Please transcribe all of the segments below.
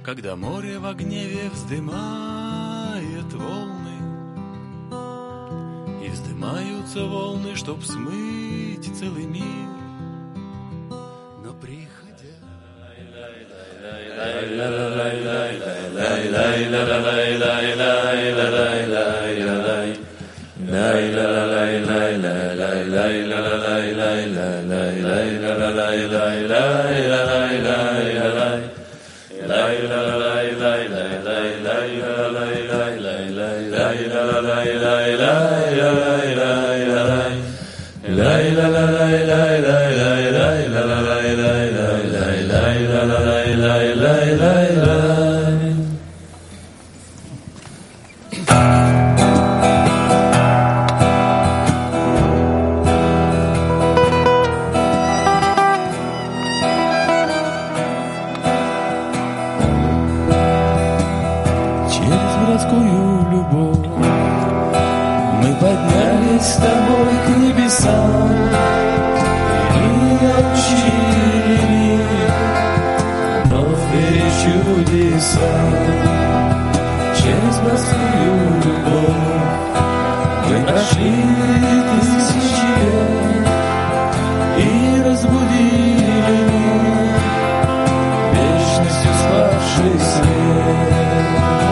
когда море в гневе вздымает волны, и вздымаются волны, чтоб смыть целый мир. Но приходя... С тобой к небесам и научили новые чудеса. Через простую любовь мы прошли тысячи лет и разбудили вечностью спавший свет.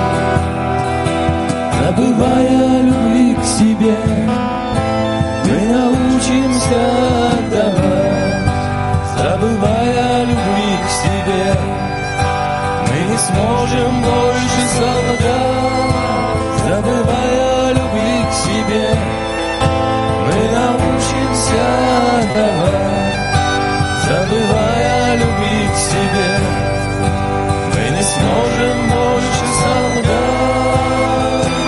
Забывая любви к себе, мы научимся отдавать. Забывая любви к себе, мы не сможем больше солгать. Забывая любви к себе, мы научимся отдавать. Забывая любви к себе, мы не сможем больше солгать.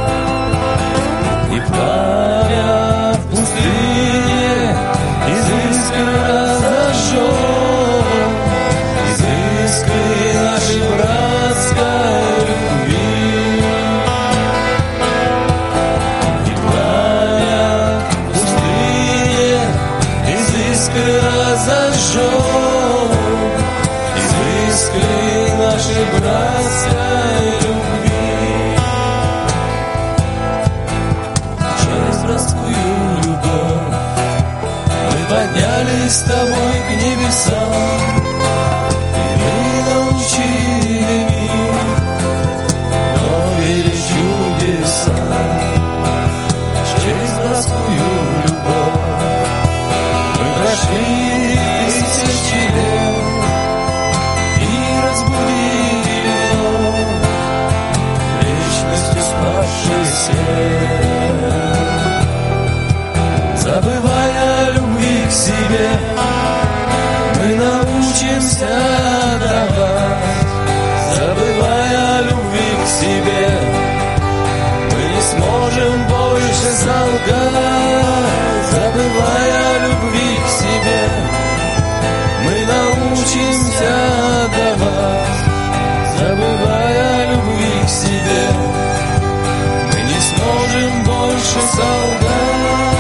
И пламя в пустыне из искр разожжем, из искры нашей братской любви. И пламя в пустыне из искр разожжем, из искры нашей братской любви. Через братскую любовь мы поднялись с тобой к небесам, и мы научили мир новые чудеса. Через братскую любовь мы прошли тысячи лет и разбудили вновь вечностью спавший свет. Забывая любви к себе, мы научимся давать. Забывая любви к себе, мы не сможем больше солгать. Забывая любви к себе, мы научимся давать. Забывая любви к себе, мы не сможем больше солгать.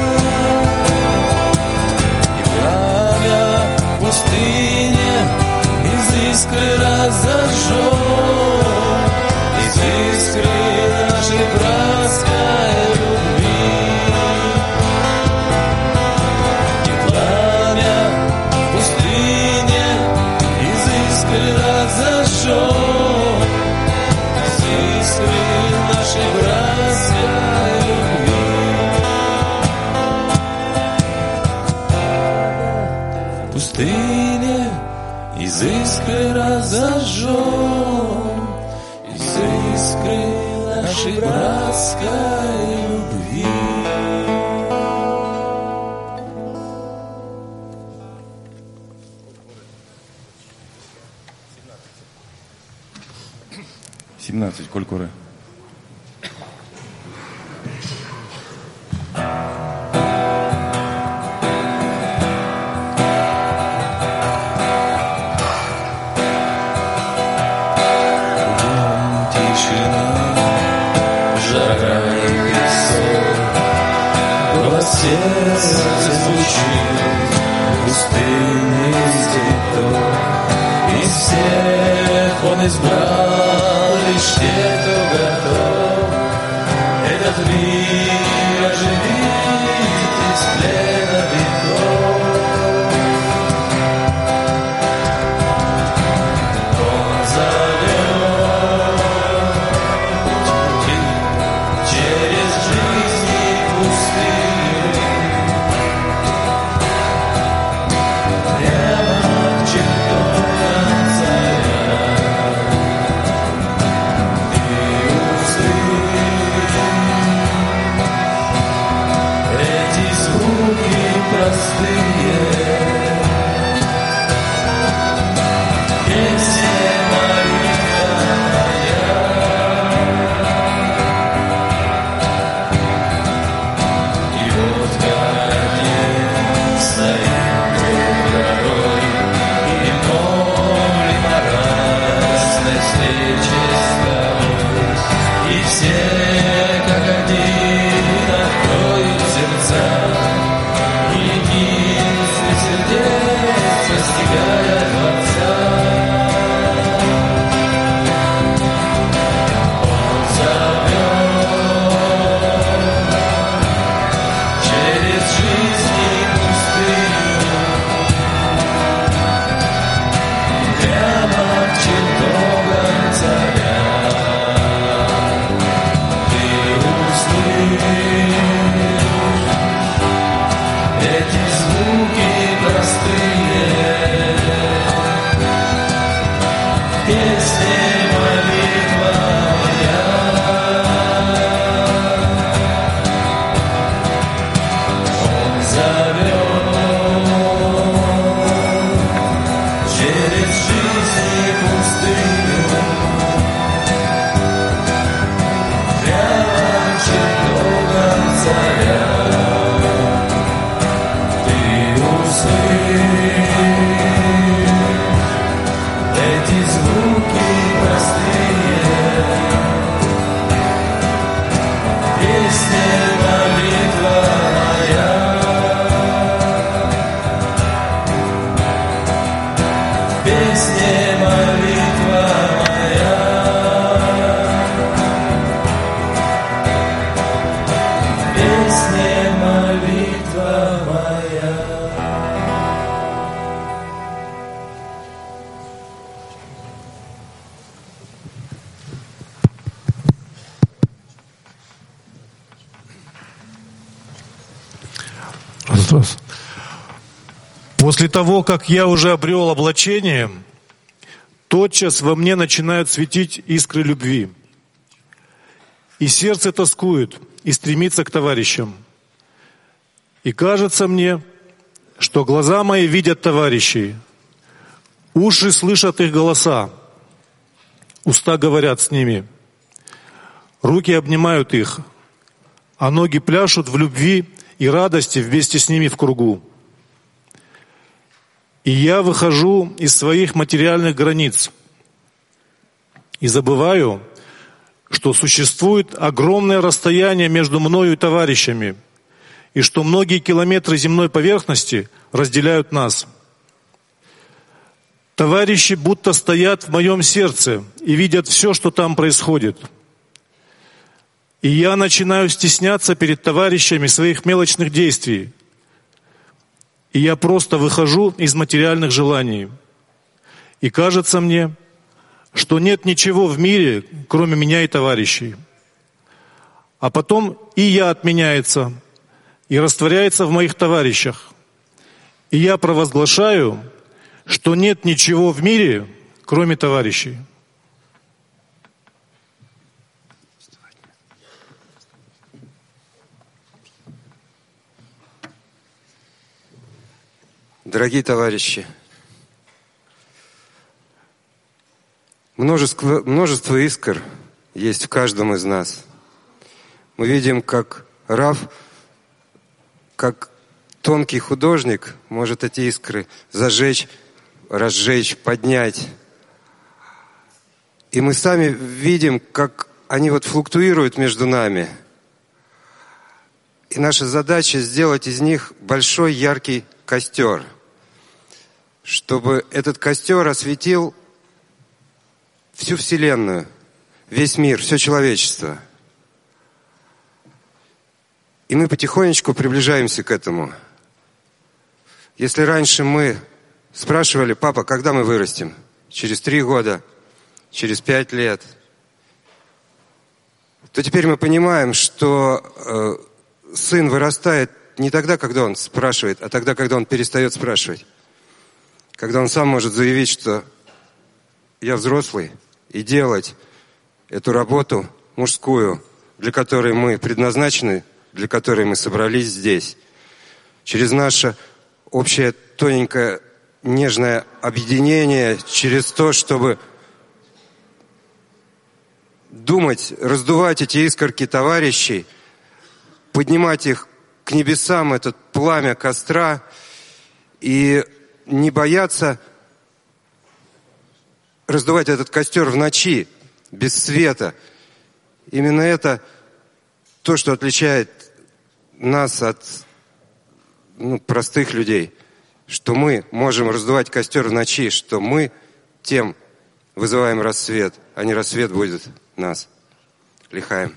И пламя в пустыне из искры разожжем, из искры нашей братской любви. И пламя в пустыне из искры разожжем, из искры нашей братской любви. В пустыне из искры разожжем, из искры нашей братской любви. Коль Куре. Сердце звучит, пустынный цветок, Из всех Он избрал лишь тех, кто готов этот мир оживить из плена веков. Он зовет через жизнь и пустыню, прямо к чертогам царя. Ты услышь эти звуки простые, песня молитва моя. И вот конец стоит друг дорогой, и моль морозной встречи с тобой. И все, как один, откроют сердца, и единстве сердец, постигая Творца. Он зовет через жизнь и пустыню, прямо к чертогам царя. Ты услышь эти звуки простые, песни молитва моя. Он зовет через жизнь и пустыню, прямо к чертогам царя. Ты услышь эти звуки простые, песня молитва моя, песня молитва моя, песня молитва моя. После того, как я уже обрел облачение, тотчас во мне начинают светить искры любви. И сердце тоскует и стремится к товарищам. И кажется мне, что глаза мои видят товарищей, уши слышат их голоса, уста говорят с ними, руки обнимают их, а ноги пляшут в любви и радости вместе с ними в кругу. И я выхожу из своих материальных границ и забываю, что существует огромное расстояние между мною и товарищами, и что многие километры земной поверхности разделяют нас. Товарищи будто стоят в моем сердце и видят все, что там происходит. И я начинаю стесняться перед товарищами своих мелочных действий. И я просто выхожу из материальных желаний. И кажется мне, что нет ничего в мире, кроме меня и товарищей. А потом и я отменяется, и растворяется в моих товарищах. И я провозглашаю, что нет ничего в мире, кроме товарищей. Дорогие товарищи, множество искр есть в каждом из нас. Мы видим, как Рав, как тонкий художник может эти искры зажечь, разжечь, поднять. И мы сами видим, как они флуктуируют между нами. И наша задача сделать из них большой яркий костер, чтобы этот костер осветил всю Вселенную, весь мир, все человечество. И мы потихонечку приближаемся к этому. Если раньше мы спрашивали: папа, когда мы вырастем? Через 3 года, через 5 лет. То теперь мы понимаем, что сын вырастает не тогда, когда он спрашивает, а тогда, когда он перестает спрашивать. Когда он сам может заявить, что я взрослый, и делать эту работу мужскую, для которой мы предназначены, для которой мы собрались здесь. Через наше общее тоненькое нежное объединение, через то, чтобы думать, раздувать эти искорки товарищей, поднимать их к небесам, это пламя костра, и не бояться раздувать этот костер в ночи, без света. Именно это то, что отличает нас от простых людей. Что мы можем раздувать костер в ночи, что мы тем вызываем рассвет, а не рассвет будет нас. Лихаем.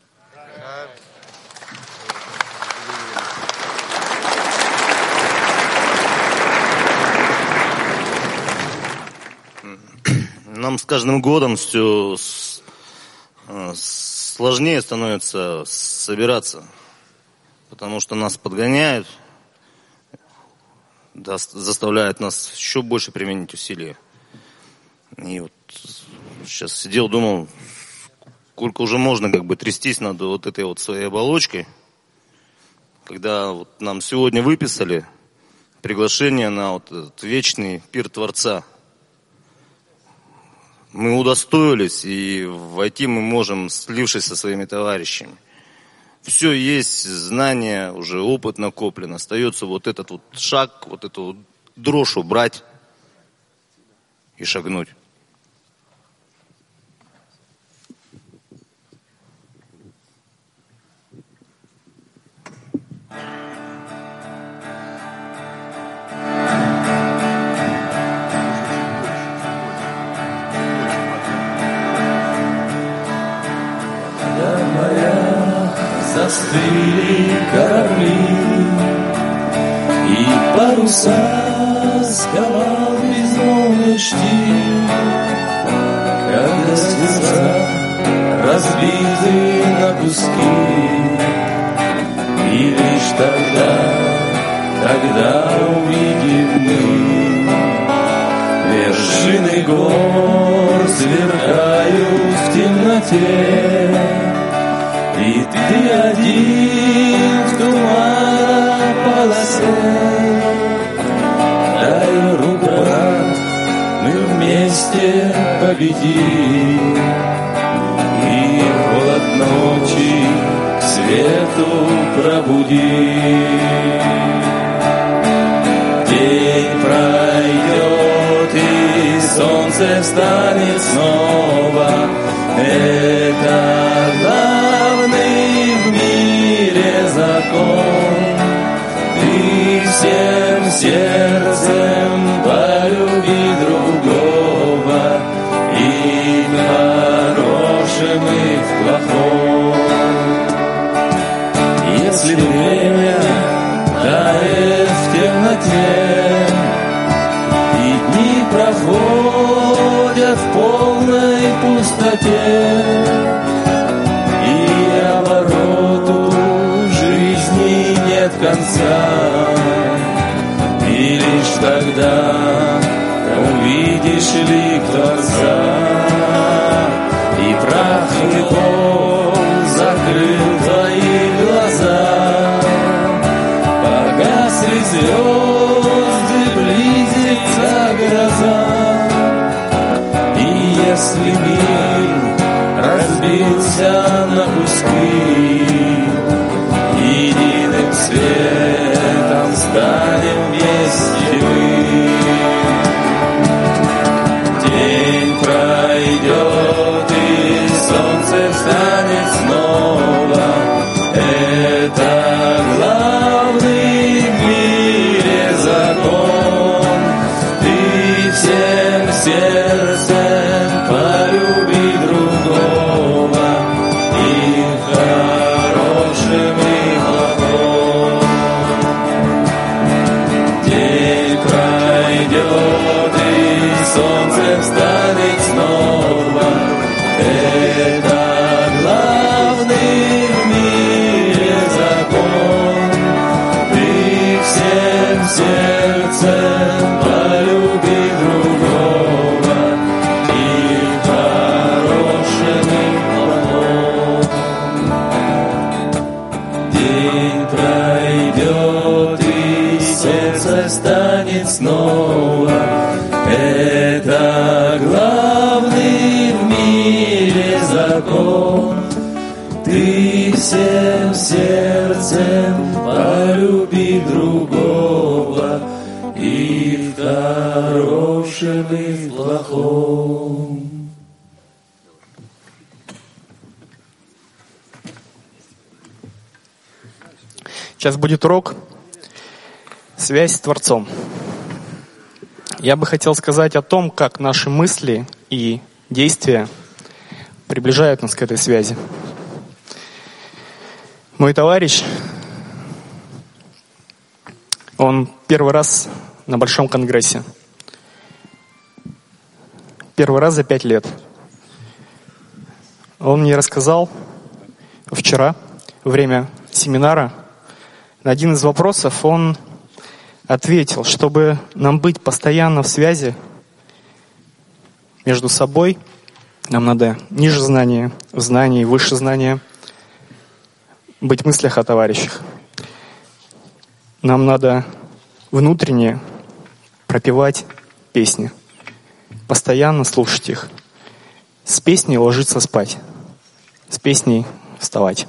Нам с каждым годом все сложнее становится собираться, потому что нас подгоняют, заставляют нас еще больше применить усилия. И вот сейчас сидел, думал, сколько уже можно трястись над вот этой вот своей оболочкой, когда вот нам сегодня выписали приглашение на вот этот вечный пир Творца. Мы удостоились, и войти мы можем, слившись со своими товарищами. Все есть, знания, уже опыт накоплен. Остается вот этот вот шаг, вот эту вот дрожь убрать и шагнуть. Застыли корабли, и паруса сковал безмолвный штиль, когда сердца разбиты на куски, и лишь тогда увидим мы вершины гор сверкают в темноте. И ты один в туман-полосе. Дай руку, брат, мы вместе победим. И холод ночи к свету пробудим. День пройдет, и солнце встанет снова. Это главный в мире закон. Ты всем сердцем полюби другого, и в хорошем, и в плохом. Если время тает в темноте, и дни проходят в полной пустоте, и обороту жизни нет конца, и лишь тогда увидишь лик Творца, и прах веков закрыл твои глаза, погасли звезды, близится гроза. Если мир разбился на куски, единым светом станем вместе мы. День пройдет, и солнце встанет снова. Это главный в мире закон. Ты снова. Это главный в мире закон. Ты всем сердцем полюби другого, и в хорошем, и в плохом. Сейчас будет урок «Связь с Творцом». Я бы хотел сказать о том, как наши мысли и действия приближают нас к этой связи. Мой товарищ, он первый раз на Большом конгрессе. Первый раз за 5 лет. Он мне рассказал вчера, во время семинара, на один из вопросов он ответил, чтобы нам быть постоянно в связи между собой, нам надо ниже знания, в знании, выше знания, быть в мыслях о товарищах. Нам надо внутренне пропевать песни, постоянно слушать их. С песней ложиться спать, с песней вставать.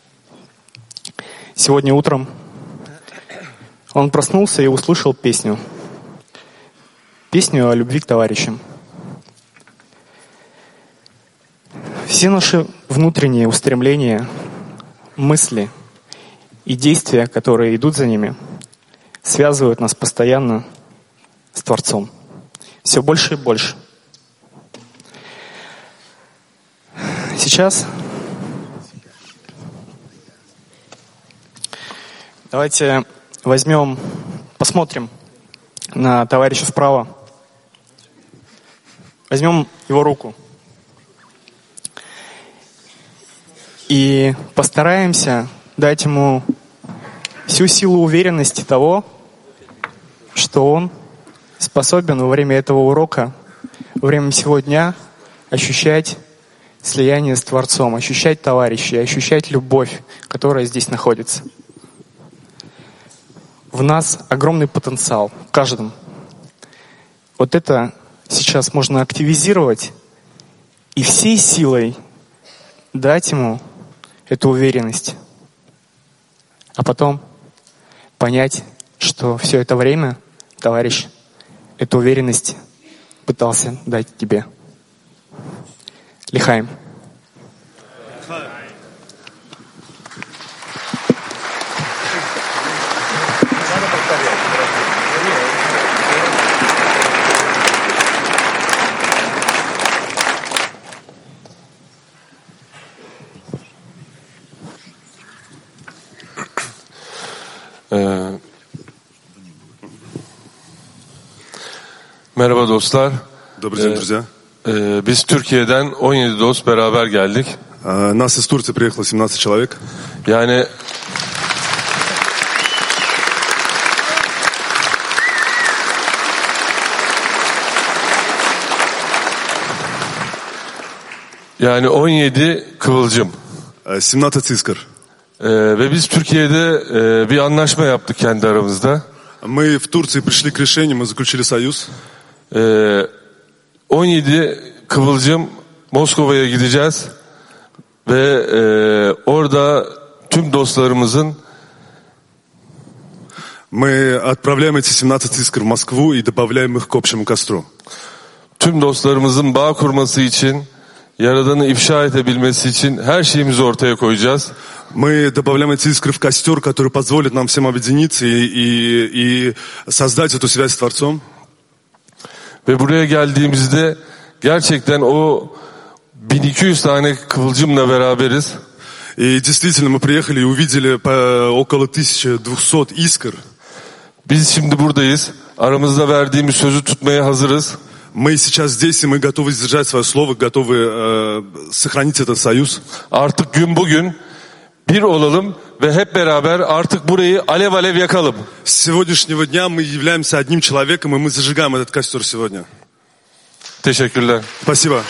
Сегодня утром он проснулся и услышал песню. Песню о любви к товарищам. Все наши внутренние устремления, мысли и действия, которые идут за ними, связывают нас постоянно с Творцом. Все больше и больше. Сейчас давайте посмотрим на товарища справа. Возьмем его руку. И постараемся дать ему всю силу уверенности того, что он способен во время этого урока, во время всего дня ощущать слияние с Творцом, ощущать товарищей, ощущать любовь, которая здесь находится. В нас огромный потенциал, в каждом. Вот это сейчас можно активизировать и всей силой дать ему эту уверенность. А потом понять, что все это время товарищ эту уверенность пытался дать тебе. Лихаим. Merhaba dostlar. Добрый день, друзья. Biz Türkiye'den 17 dost beraber geldik. Нас из Турции приехало 17 человек. Yani Yani 17 kıvılcım. 17 искр. Ve biz Türkiye'de bir anlaşma yaptık kendi aramızda. Мы в Турции пришли к решению, мы заключили союз. 17 kıvılcım Moskova'ya gideceğiz ve orada tüm dostlarımızın Мы отправляем эти 17 искр в Москву и добавляем их к общему костру. Tüm dostlarımızın bağ kurması için, Yaradan'ı ifşa edebilmesi için her şeyimizi ortaya koyacağız. Мы добавляем эти искры в костер, который позволит нам всем объединиться и создать эту связь с Творцом. Ve buraya geldiğimizde gerçekten o 1200 tane kıvılcımla beraberiz. И действительно, мы приехали и увидели около 1200 искр. Biz şimdi buradayız. Aramızda verdiğimiz sözü tutmaya hazırız. Мы сейчас здесь, и мы готовы сдержать свое слово, готовы сохранить этот союз. Artık gün bugün bir olalım ve hep beraber artık burayı alev alev yakalım. С сегодняшнего дня мы являемся одним человеком, и мы зажигаем этот костер сегодня. Teşekkürler. Спасибо.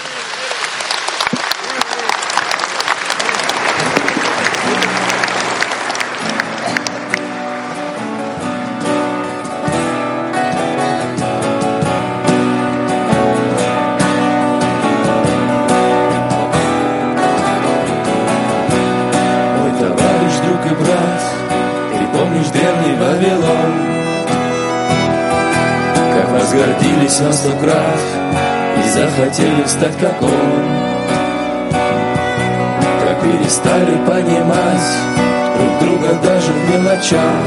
ошиблись на 100 крат и захотели стать как он. Как перестали понимать друг друга даже в мелочах.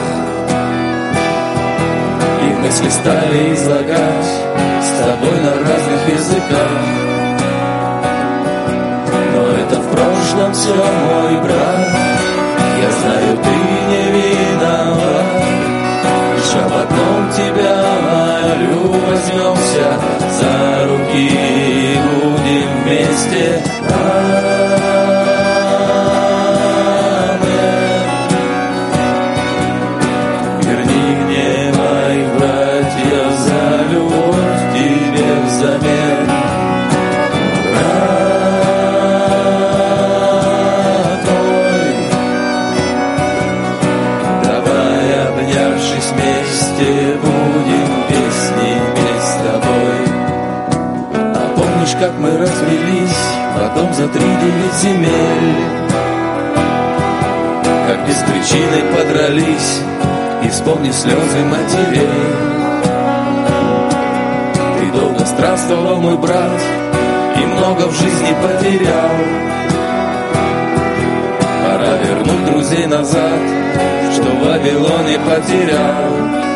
И мысли стали излагать с тобой на разных языках. Но это в прошлом все, мой брат. Я знаю, ты не виноват. Лишь об одном тебя молю, возьмемся за руки и будем вместе. Амен. Верни мне моих братьев за любовь к тебе взамен. Брат мой, давай, обнявшись вместе, будем песни петь с тобой. А помнишь, как мы развелись потом за 3-9 земель? Как без причины подрались и вспомни слезы матерей. Ты долго странствовал, мой брат, и много в жизни потерял. Пора вернуть друзей назад, что в Вавилоне потерял.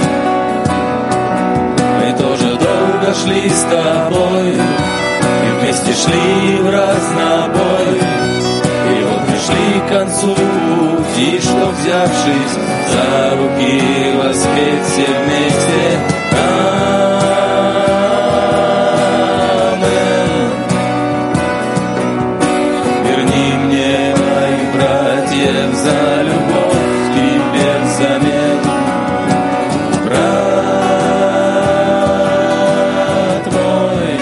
Мы тоже долго шли с тобой, и вместе шли в разнобой. И вот пришли к концу пути, что, взявшись за руки, воспеть все вместе. Амен. Верни мне моих братьев за любовь к тебе взамен. Брат мой,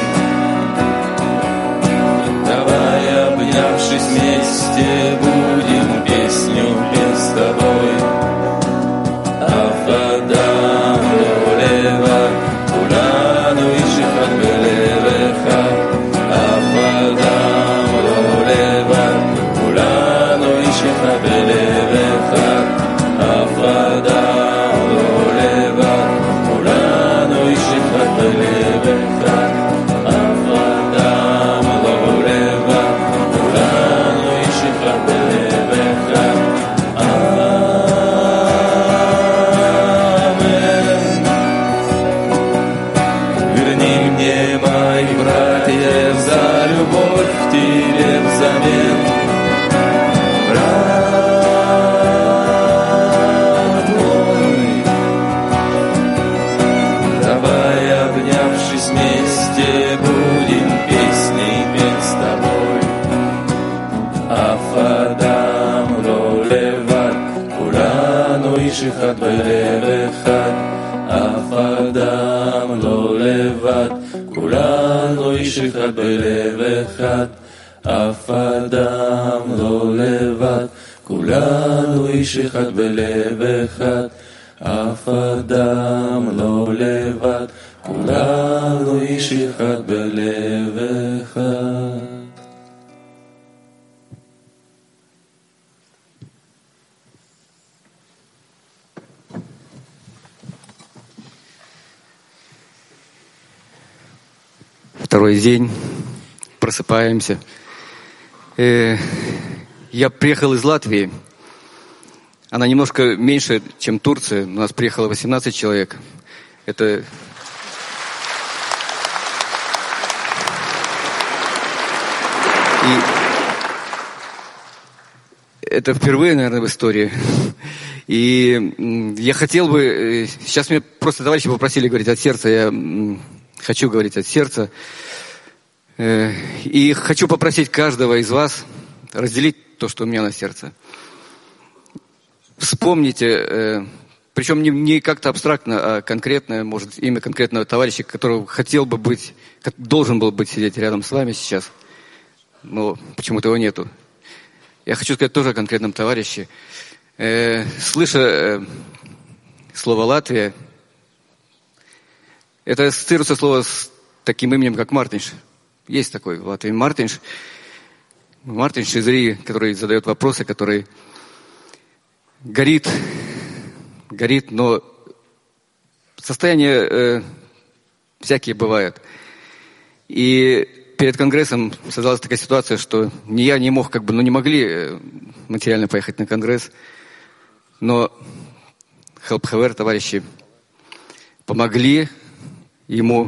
давай, обнявшись вместе, будем песню петь с тобой. Афадам лолева, кулану ишихат белевеха. Афадам лолева, кулану ишихат белевеха. Афадам лолева, кулану ишихат белевеха. Афадам лолева, кулану ишихат белевеха. Амен. Верни мне моих братьев за любовь к тебе взамен. Брат мой, давай, обнявшись вместе, будем песни петь с тобой. Афадам лолеват, кулану ишихат белевехат. Афадам лолеват, כולנו איש אחד בלב אחד. אף אדם לא לבד, כולנו איש אחד בלב אחד. אף אדם לא לבד, כולנו איש אחד בלב אחד. Второй день, просыпаемся. Я приехал из Латвии. Она немножко меньше, чем Турция. У нас приехало 18 человек. Это впервые, наверное, в истории. И я хотел бы... Сейчас меня просто товарищи попросили говорить от сердца. Я хочу говорить от сердца. И хочу попросить каждого из вас разделить то, что у меня на сердце. Вспомните, причем не как-то абстрактно, а конкретное, может, имя конкретного товарища, которого хотел бы быть, должен был быть сидеть рядом с вами сейчас, но почему-то его нету. Я хочу сказать тоже о конкретном товарище. Слыша слово «Латвия», это ассоциируется слово с таким именем, как Мартинш. Есть такой в Латвии Мартинш. Мартинш из Риги, который задает вопросы, который горит, но состояние всякие бывают. И перед Конгрессом создалась такая ситуация, что ни я, не мог, не могли материально поехать на Конгресс, но Help Hever, товарищи, помогли ему.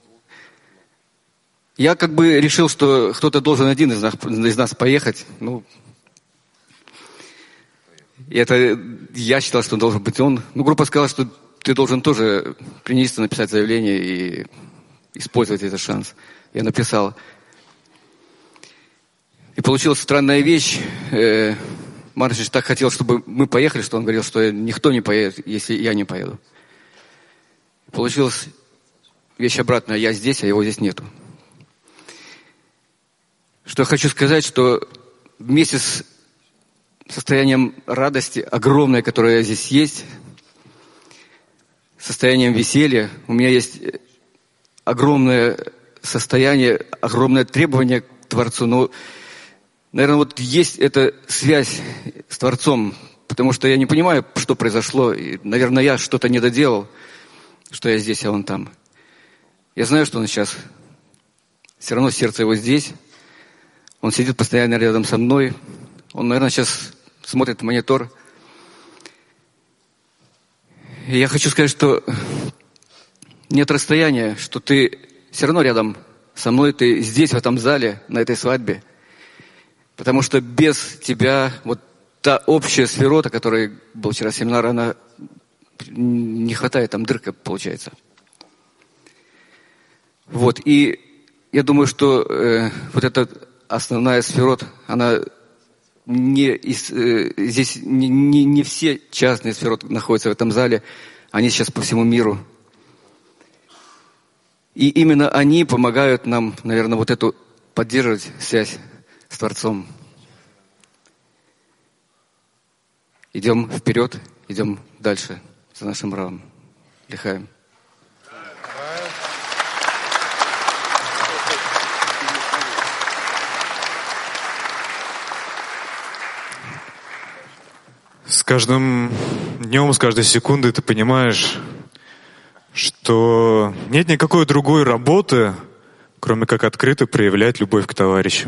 Я решил, что кто-то должен один из нас поехать. Это я считал, что должен быть он. Группа сказала, что ты должен тоже принести, написать заявление и использовать этот шанс. Я написал. И получилась странная вещь. Маршич так хотел, чтобы мы поехали, что он говорил, что никто не поедет, если я не поеду. Получилась вещь обратная. Я здесь, а его здесь нету. Что я хочу сказать, что вместе с состоянием радости, огромное, которое здесь есть, состоянием веселья, у меня есть огромное состояние, огромное требование к Творцу. Но, наверное, есть эта связь с Творцом, потому что я не понимаю, что произошло. И, наверное, я что-то не доделал, что я здесь, а он там. Я знаю, что он сейчас. Все равно сердце его здесь. Он сидит постоянно рядом со мной. Он, наверное, сейчас смотрит в монитор. И я хочу сказать, что нет расстояния, что ты все равно рядом со мной, ты здесь, в этом зале, на этой свадьбе. Потому что без тебя та общая сферота, которая был вчера семинар, она не хватает, там дырка получается. И я думаю, что эта основная сферота, она здесь не все частные сфероты находятся в этом зале, они сейчас по всему миру. И именно они помогают нам, наверное, эту поддерживать связь с Творцом. Идем вперед, идем дальше за нашим Равом. Лихаем. С каждым днем, с каждой секундой ты понимаешь, что нет никакой другой работы, кроме как открыто проявлять любовь к товарищам.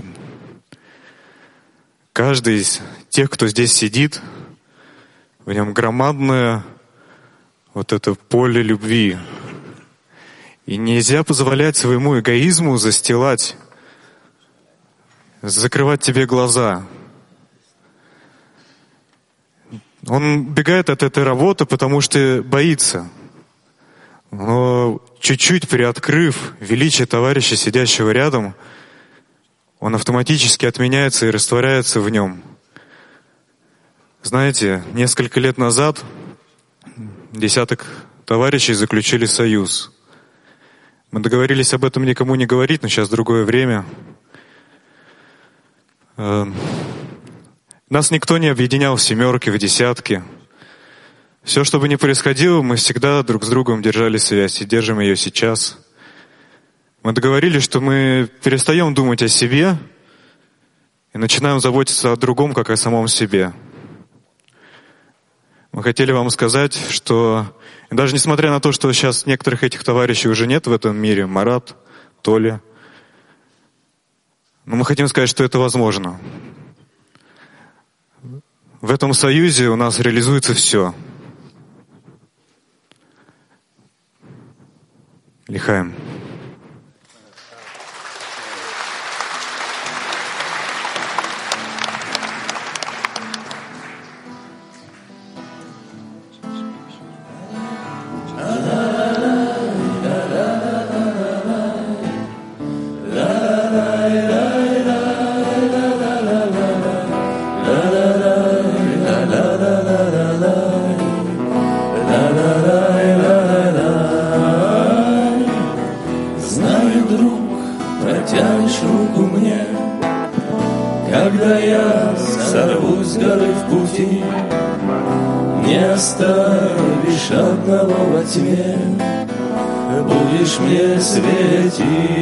Каждый из тех, кто здесь сидит, в нем громадное это поле любви. И нельзя позволять своему эгоизму застилать, закрывать тебе глаза. Он бегает от этой работы, потому что боится. Но чуть-чуть приоткрыв величие товарища, сидящего рядом, он автоматически отменяется и растворяется в нем. Знаете, несколько лет назад десяток товарищей заключили союз. Мы договорились об этом никому не говорить, но сейчас другое время. Нас никто не объединял в семерки, в десятки. Все, что бы ни происходило, мы всегда друг с другом держали связь и держим ее сейчас. Мы договорились, что мы перестаем думать о себе и начинаем заботиться о другом, как о самом себе. Мы хотели вам сказать, что даже несмотря на то, что сейчас некоторых этих товарищей уже нет в этом мире, Марат, Толя, но мы хотим сказать, что это возможно. В этом союзе у нас реализуется все. Лихаем. Когда я сорвусь с горы в пути, не оставишь одного во тьме, будешь мне светить.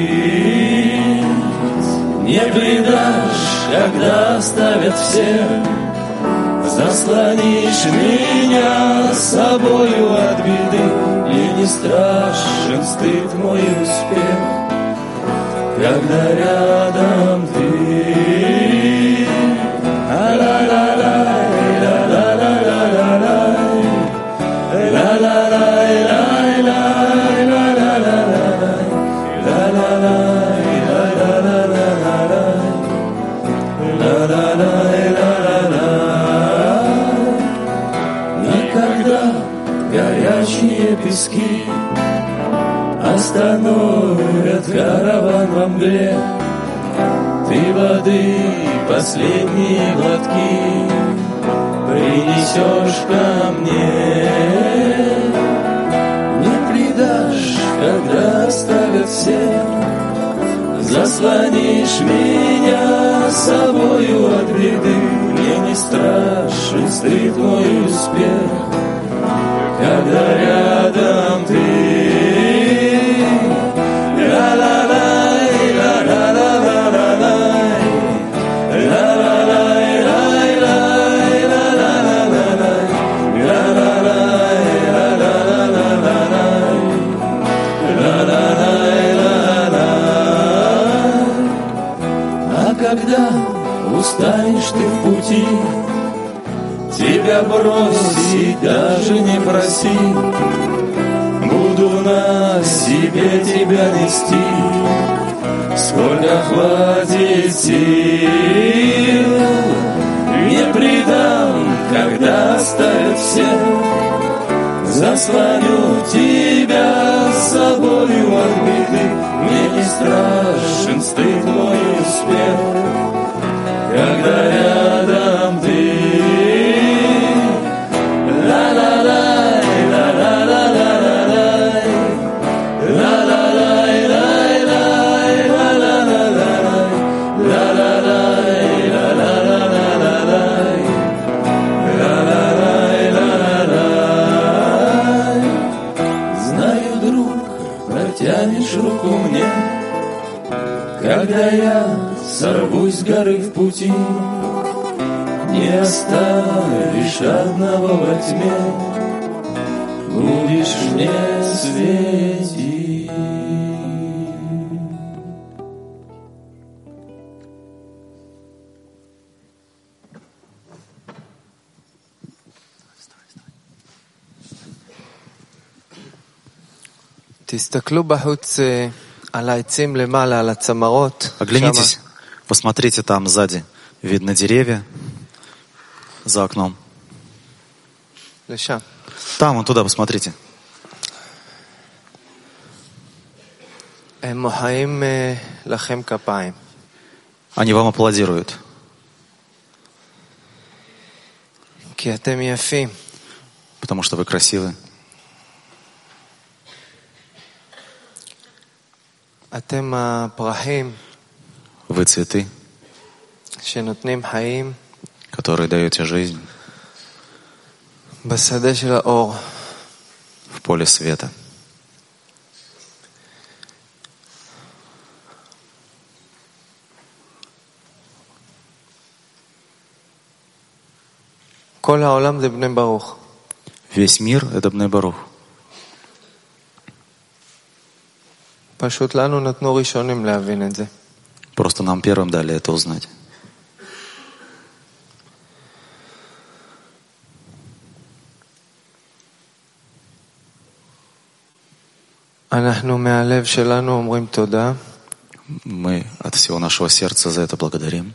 Не предашь, когда оставят все, заслонишь меня собою от беды и не не страшен стыд мой успех, когда рядом ты. Горячие пески остановят караван во мгле, ты воды последние глотки принесешь ко мне. Не предашь, когда оставят все, заслонишь меня собою от беды. Мне не страшен стыд мой успех, когда рядом ты. А когда устанешь ты в пути, тебя бросить даже не проси, буду на себе тебя нести, сколько хватит сил. Не предам, когда оставят все, заслоню тебя собою от беды. Мне не страшен стыд мой успех, когда рядом ты. Знаю, друг, протянешь руку мне, когда я сорвусь с горы в пути. Не оставишь одного во тьме, будешь мне светить. Оглянитесь, посмотрите там сзади. Видно деревья за окном. Там, вон туда, посмотрите. Они вам аплодируют. Потому что вы красивы. Вы цветы, которые даете жизнь в поле света. Весь мир — это Бней Барух. Просто нам первым дали это узнать. Мы от всего нашего сердца за это благодарим.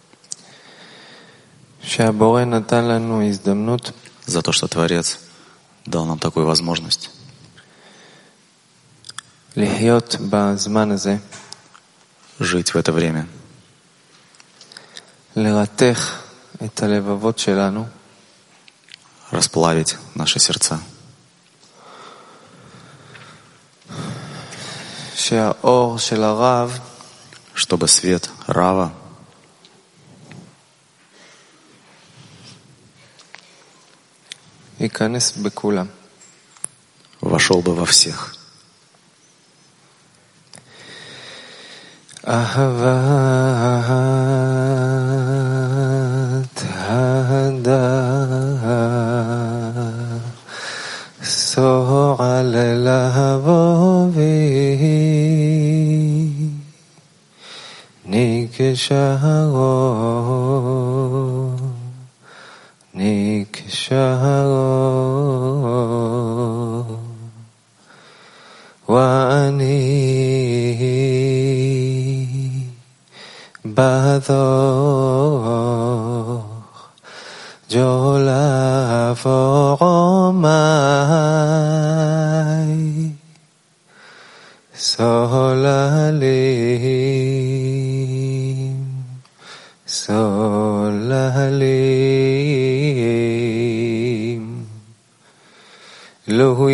За то, что Творец дал нам такую возможность жить в это время, расплавить наши сердца, чтобы свет Рава вошел бы во всех. Ахават хада со'алела נקשרו, נקשרו, ואני בדוח ג'ולה פורמי סוללים, סוללים, לו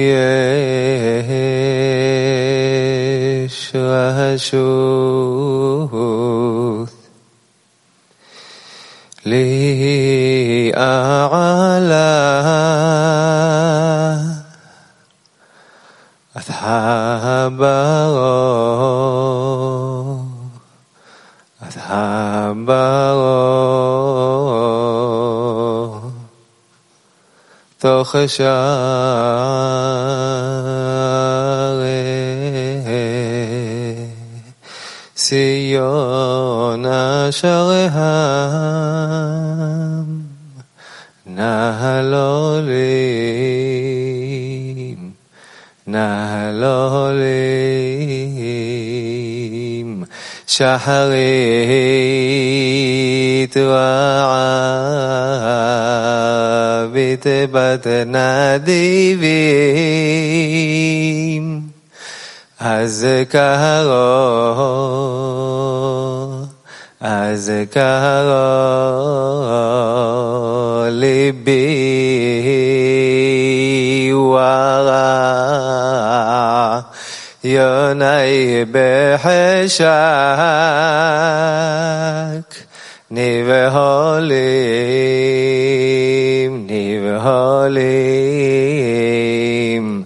יש רשות לי אעלה אתחברו, אתחברו תוך שערי ציון אשריהם נהלולים, נהלולים שחרית וערבית בת נדיבים אז קרו, אז קרו ליבי ורע יוני בחשק נבהלים, נבהלים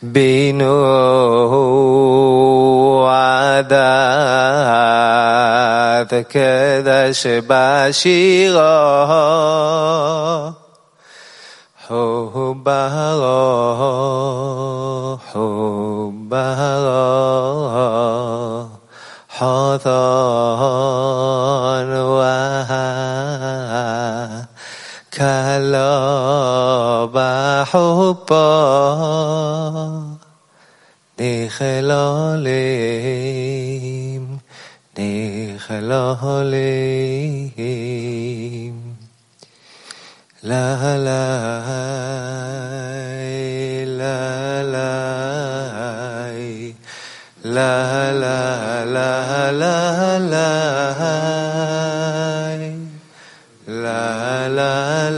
בינו עדת קדש בשירו חוברו, חוברו חתון וכלו בחופו נכלולים, נכלולים לה לה לה לה לה לה לה לה לה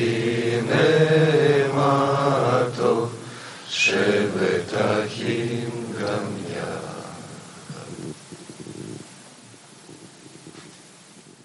שבט אחים